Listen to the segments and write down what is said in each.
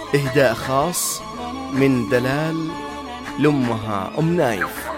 إهداء خاص من دلال لأمها أم نايف.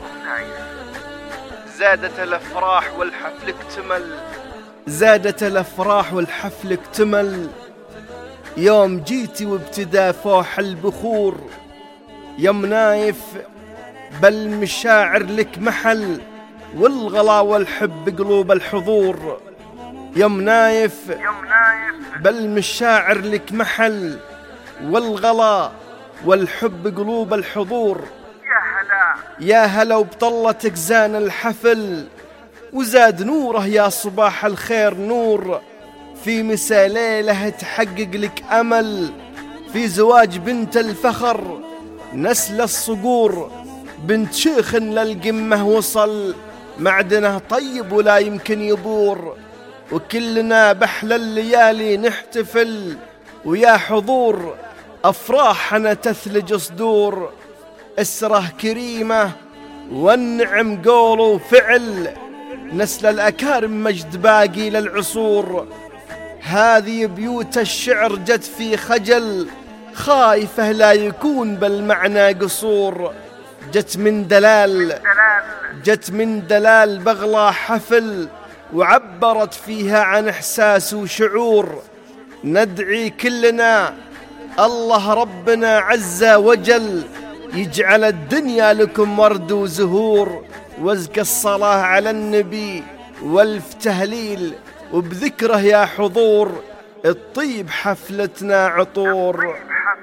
زادت الأفراح والحفل اكتمل، زادت الأفراح والحفل اكتمل، يوم جيتي وابتدى فوح البخور. يا أم نايف بالمشاعر لك محل، والغلا والحب قلوب الحضور. يا أم نايف بالمشاعر لك محل، والغلا والحب قلوب الحضور. يا هلا وبطلتك زان الحفل، وزاد نوره يا صباح الخير نور. في مسا ليلة تحقق لك أمل، في زواج بنت الفخر نسل الصقور. بنت شيخ للقمة وصل، معدنه طيب ولا يمكن يبور. وكلنا بحلى الليالي نحتفل، ويا حضور أفراحنا تثلج صدور. اسره كريمة والنعم قول وفعل، نسل الأكارم مجد باقي للعصور. هذه بيوت الشعر جت في خجل، خايفة لا يكون بالمعنى قصور. جت من دلال بغلى حفل، وعبرت فيها عن إحساس وشعور. ندعي كلنا الله ربنا عز وجل، يجعل الدنيا لكم ورد وزهور. وازكى الصلاة على النبي والف تهليل، وبذكره يا حضور الطيب حفلتنا عطور.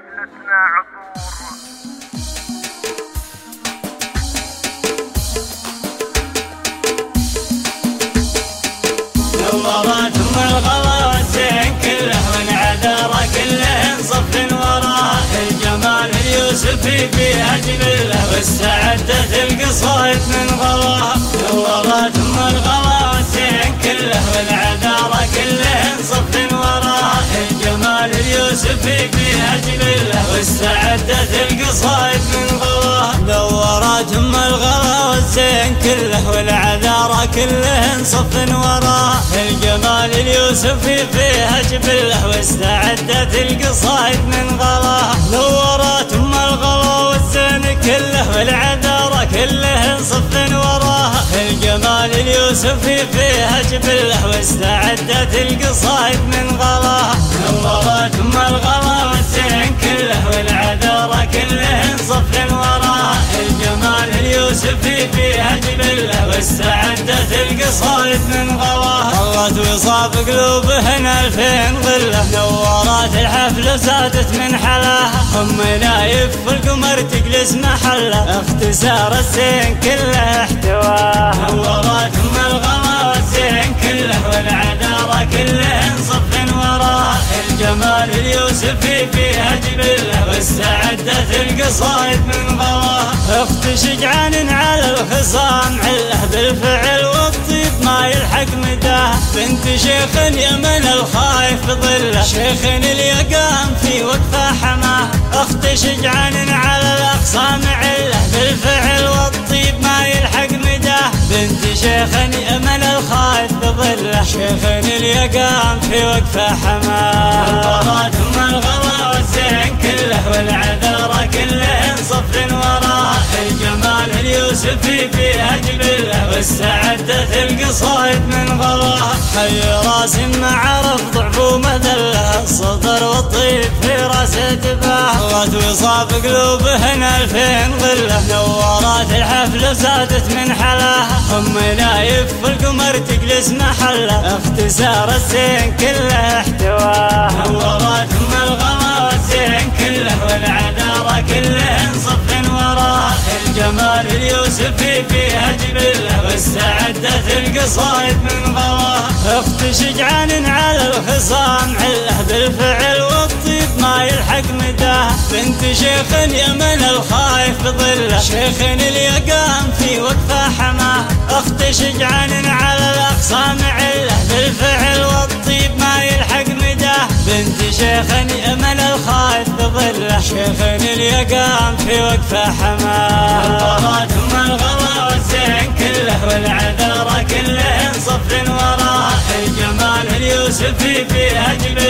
نورت ام الغلا والزين كله والعذارى كله صف وراه. الجمال اليوسفي فيها جبله، واستعدت القصائد من غلاه. نورت ام الغلا والزين كله والعذارى كله صف وراه. الجمال اليوسفي فيها جبله، واستعدت القصائد من غلاه. نورت ام الغلا والزين كله والعذارى كله صف وراه. الجمال اليوسفي فيها جبله، واستعدت القصائد من غلاه. نورت ام الغلا والزين كله والعذارى كله صف وراه. الجمال اليوسفي فيها جبله، واستعدت القصائد من غلاه. نورت ام الغلا والزين كله والعذارى كله صف وراه. الجمال اليوسفي فيها جبله، واستعدت القصائد من غلاه. طلت وصاف قلوبهن 2000 ظله، نورات الحفل زادت من حلاها. ام نايف والقمر تجلس محله، اختصار الزين كله احتواه. نورات ام الغلا والزين كله والعذارى كله صف وراه. الجمال اليوسفي فيها جبله، واستعدت القصائد من غلاه. اخت شجعان على الخصام عله بالفعل والطيب ما يلحق مداه. بنت شيخ يمن الخايف ظله، شيخ اليقام في وقفه حماه. اخت شجعان على الاخصام عله بالفعل والطيب ما يلحق مداه. بنت شيخ يمن الخايف ظله، شيخ اليقام في وقفه حماه. نورت ام الغلا والزين كله والعذارى كله صف وراه. الجمال اليوسفي فيها جبله، واستعدت القصائد من غلاه. حي راس مع رفض ضعف ومذله، الصدر والطيب في راسه تباه. طلت وصاف قلوبهن 2000 ظله، نورات الحفل زادت من حلاها. ام نايف والقمر تجلس محله، اختصار الزين كله احتواه. نورات ام الغلا والزين كله والعذارى كله صف وراه. الجمال اليوسفي فيها جبله، واستعدت القصائد من غلاه. اخت شجعان على الخصام عله بالفعل والطيب ما يلحق مداه. بنت شيخ يمن الخايف ظله، شيخ اليقام في وقفه حماه. اخت شجعان على الاخصام عله بالفعل والطيب ما يلحق مداه. بنت شيخ يمن الخايف ظله، شيخ اليقام في وقفه حماه. نورت ام الغلا والزين كله والعذارى كله صف وراه. الجمال اليوسفي فيها جبله،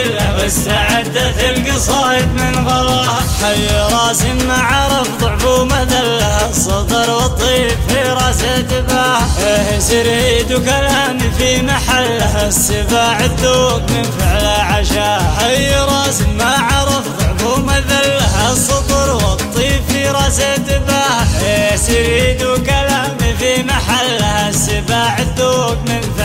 واستعدت القصايد من غلاها. حي راس ما عرف ضعف ومذله، الصدر والطيب في راسه تباه. سريد وكلام في محله، السباع الذوق من فعله عشاه. حي راس ما عرف ضعف ومذله، الصدر والطيب في راسه تباه. سريد وكلام في محله، السباع الذوق من فعله